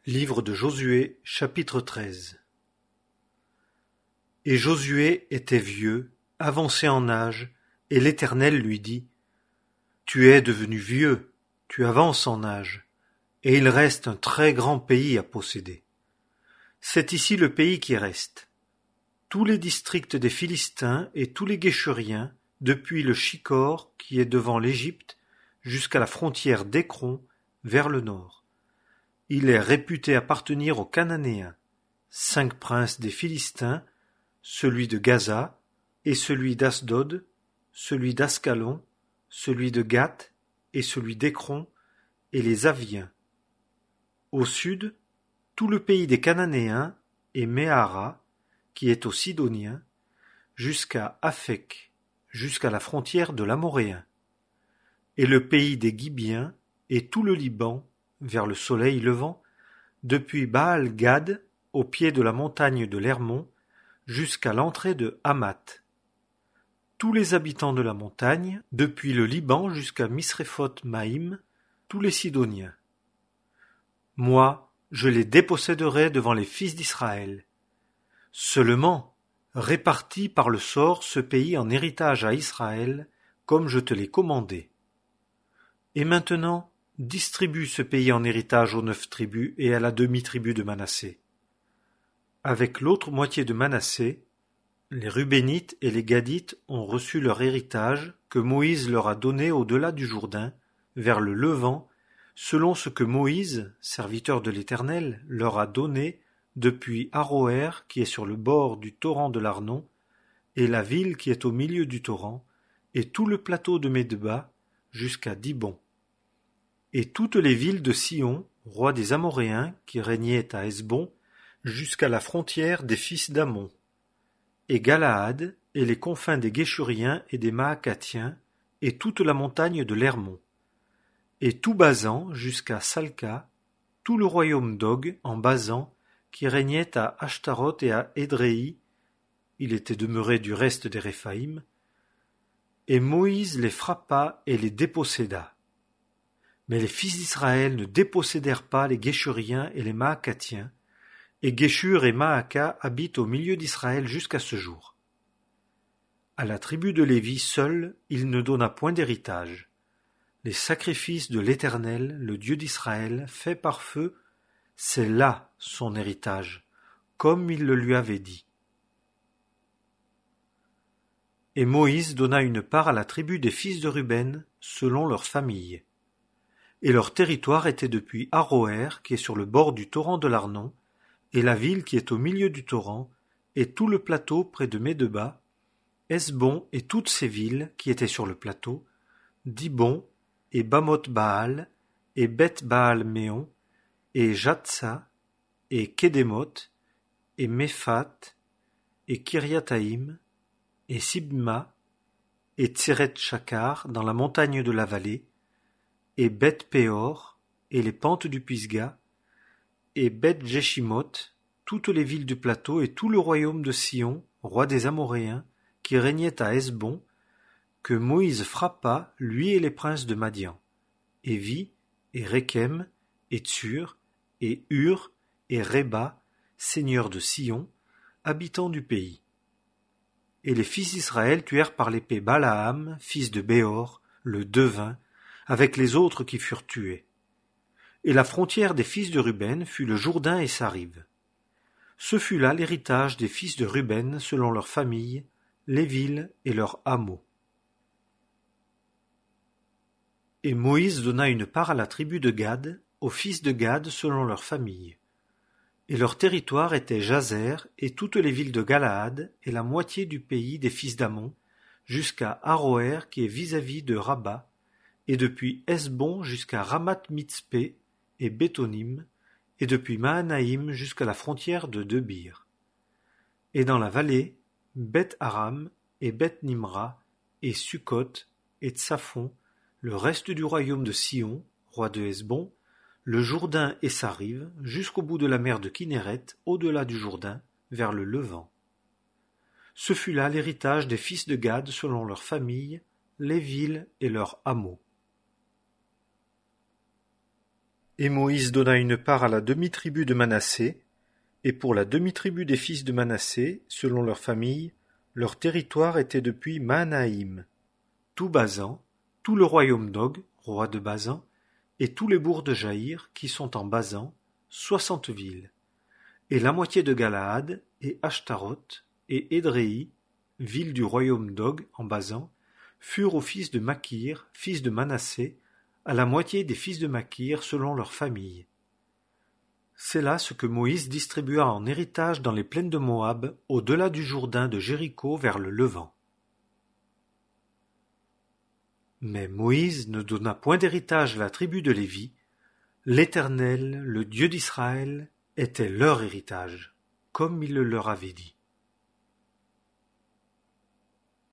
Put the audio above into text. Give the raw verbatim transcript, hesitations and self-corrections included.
Livre de Josué, chapitre treize. Et Josué était vieux, avancé en âge, et l'Éternel lui dit: Tu es devenu vieux, tu avances en âge, et il reste un très grand pays à posséder. C'est ici le pays qui reste. Tous les districts des Philistins et tous les Guéchuriens, depuis le Chicor qui est devant l'Égypte, jusqu'à la frontière d'Écron, vers le nord. Il est réputé appartenir aux Cananéens, cinq princes des Philistins, celui de Gaza, et celui d'Asdod, celui d'Ascalon, celui de Gath, et celui d'Écron, et les Aviens. Au sud, tout le pays des Cananéens, et Méhara, qui est aux Sidoniens, jusqu'à Aphek, jusqu'à la frontière de l'Amoréen, et le pays des Gibiens, et tout le Liban, vers le soleil levant, depuis Baal-Gad, au pied de la montagne de l'Hermon, jusqu'à l'entrée de Hamath. Tous les habitants de la montagne, depuis le Liban jusqu'à Misréphoth-Maïm, tous les Sidoniens. Moi, je les déposséderai devant les fils d'Israël. Seulement, répartis par le sort ce pays en héritage à Israël, comme je te l'ai commandé. Et maintenant, distribue ce pays en héritage aux neuf tribus et à la demi-tribu de Manassé. Avec l'autre moitié de Manassé, les Rubénites et les Gadites ont reçu leur héritage que Moïse leur a donné au-delà du Jourdain, vers le Levant, selon ce que Moïse, serviteur de l'Éternel, leur a donné depuis Aroër qui est sur le bord du torrent de l'Arnon, et la ville qui est au milieu du torrent, et tout le plateau de Médeba jusqu'à Dibon. Et toutes les villes de Sion, roi des Amoréens, qui régnaient à Hesbon, jusqu'à la frontière des fils d'Ammon, et Galaad, et les confins des Guéchuriens et des Maacathiens, et toute la montagne de l'Hermon, et tout Basan jusqu'à Salca, tout le royaume d'Og en Basan, qui régnait à Ashtaroth et à Édréi, il était demeuré du reste des Réphaïm, et Moïse les frappa et les déposséda. Mais les fils d'Israël ne dépossédèrent pas les Guéchuriens et les Maacathiens, et Guéchur et Maaca habitent au milieu d'Israël jusqu'à ce jour. À la tribu de Lévi seule, il ne donna point d'héritage. Les sacrifices de l'Éternel, le Dieu d'Israël, faits par feu, c'est là son héritage, comme il le lui avait dit. Et Moïse donna une part à la tribu des fils de Ruben, selon leurs familles. Et leur territoire était depuis Aroër, qui est sur le bord du torrent de l'Arnon, et la ville qui est au milieu du torrent, et tout le plateau près de Médeba, Hesbon et toutes ses villes qui étaient sur le plateau, Dibon, et Bamoth-Baal, et Beth-Baal-Méon, et Jatsa, et Kédémoth, et Méphath, et Kiriathaïm, et Sibma, et Tseret-Chakar dans la montagne de la vallée, et Beth-Péor, et les pentes du Pisga, et Beth-Jeshimoth, toutes les villes du plateau et tout le royaume de Sion, roi des Amoréens, qui régnait à Hesbon, que Moïse frappa, lui et les princes de Madian, Évi, et Rékem, et Tsur, et Hur, et Réba, seigneurs de Sion, habitants du pays. Et les fils d'Israël tuèrent par l'épée Balaam, fils de Béor, le devin, avec les autres qui furent tués. Et la frontière des fils de Ruben fut le Jourdain et sa rive. Ce fut là l'héritage des fils de Ruben selon leurs familles, les villes et leurs hameaux. Et Moïse donna une part à la tribu de Gad, aux fils de Gad selon leurs familles. Et leur territoire était Jazer et toutes les villes de Galaad et la moitié du pays des fils d'Ammon, jusqu'à Aroër qui est vis-à-vis de Rabat, et depuis Hesbon jusqu'à Ramath-Mitzpé et Bétonim, et depuis Mahanaïm jusqu'à la frontière de Debir. Et dans la vallée, Beth-Aram et Beth-Nimra, et Sukkot, et Tsaphon, le reste du royaume de Sion, roi de Hesbon, le Jourdain et sa rive, jusqu'au bout de la mer de Kinéret, au-delà du Jourdain, vers le Levant. Ce fut là l'héritage des fils de Gad selon leurs familles, les villes et leurs hameaux. Et Moïse donna une part à la demi-tribu de Manassé, et pour la demi-tribu des fils de Manassé, selon leur famille, leur territoire était depuis Mahanaïm, tout Basan, tout le royaume d'Og, roi de Basan, et tous les bourgs de Jaïr, qui sont en Basan, soixante villes, et la moitié de Galaad, et Ashtaroth, et Édréi, villes du royaume d'Og, en Basan, furent aux fils de Makir, fils de Manassé, à la moitié des fils de Makir selon leur famille. C'est là ce que Moïse distribua en héritage dans les plaines de Moab, au-delà du Jourdain de Jéricho vers le Levant. Mais Moïse ne donna point d'héritage à la tribu de Lévi. L'Éternel, le Dieu d'Israël, était leur héritage, comme il le leur avait dit.